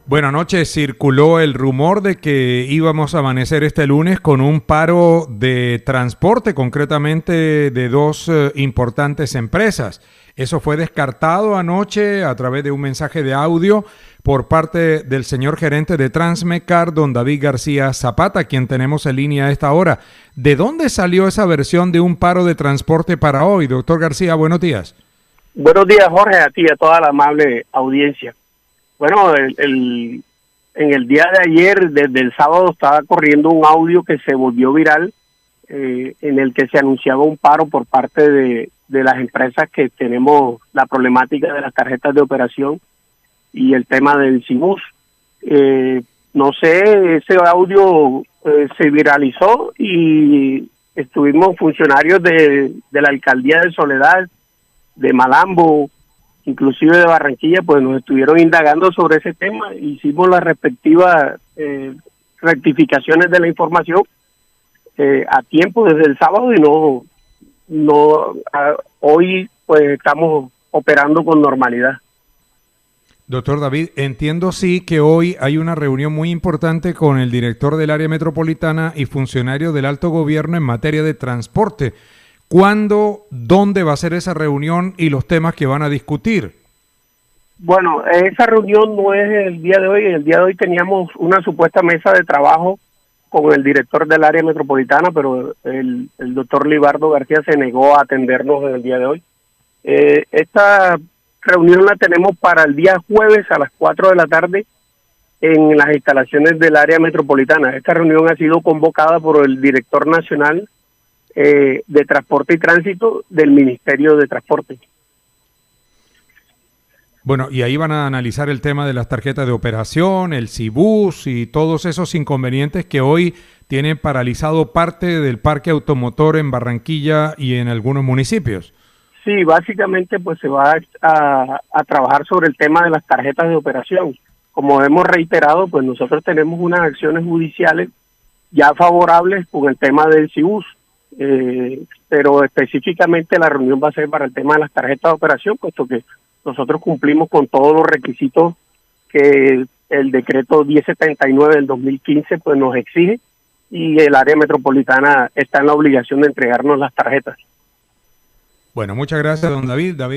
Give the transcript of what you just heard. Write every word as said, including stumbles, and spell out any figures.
Bueno, anoche circuló el rumor de que íbamos a amanecer este lunes con un paro de transporte, concretamente de dos eh, importantes empresas. Eso fue descartado anoche a través de un mensaje de audio por parte del señor gerente de Transmecar, don David García Zapata, quien tenemos en línea a esta hora. ¿De dónde salió esa versión de un paro de transporte para hoy? Doctor García, buenos días. Buenos días, Jorge, a ti y a toda la amable audiencia. Bueno, el, el, en el día de ayer, desde el sábado, estaba corriendo un audio que se volvió viral, eh, en el que se anunciaba un paro por parte de, de las empresas que tenemos la problemática de las tarjetas de operación y el tema del CIBUS. Eh, no sé, ese audio eh, se viralizó y estuvimos funcionarios de, de la alcaldía de Soledad, de Malambo, inclusive de Barranquilla, pues nos estuvieron indagando sobre ese tema. Hicimos las respectivas eh, rectificaciones de la información eh, a tiempo desde el sábado y no, no a, hoy pues estamos operando con normalidad. Doctor David, entiendo sí que hoy hay una reunión muy importante con el director del área metropolitana y funcionarios del alto gobierno en materia de transporte. ¿Cuándo, dónde va a ser esa reunión y los temas que van a discutir? Bueno, esa reunión no es el día de hoy. El día de hoy teníamos una supuesta mesa de trabajo con el director del área metropolitana, pero el, el doctor Libardo García se negó a atendernos en el día de hoy. Eh, esta reunión la tenemos para el día jueves a las cuatro de la tarde en las instalaciones del área metropolitana. Esta reunión ha sido convocada por el director nacional Eh, de Transporte y Tránsito del Ministerio de Transporte. Bueno, y ahí van a analizar el tema de las tarjetas de operación, el CIBUS y todos esos inconvenientes que hoy tienen paralizado parte del parque automotor en Barranquilla y en algunos municipios. Sí, básicamente pues se va a, a trabajar sobre el tema de las tarjetas de operación. Como hemos reiterado, pues nosotros tenemos unas acciones judiciales ya favorables con el tema del CIBUS. Eh, pero específicamente la reunión va a ser para el tema de las tarjetas de operación, puesto que nosotros cumplimos con todos los requisitos que el decreto diez setenta y nueve del dos mil quince pues nos exige, y el área metropolitana está en la obligación de entregarnos las tarjetas. Bueno, muchas gracias, don David. David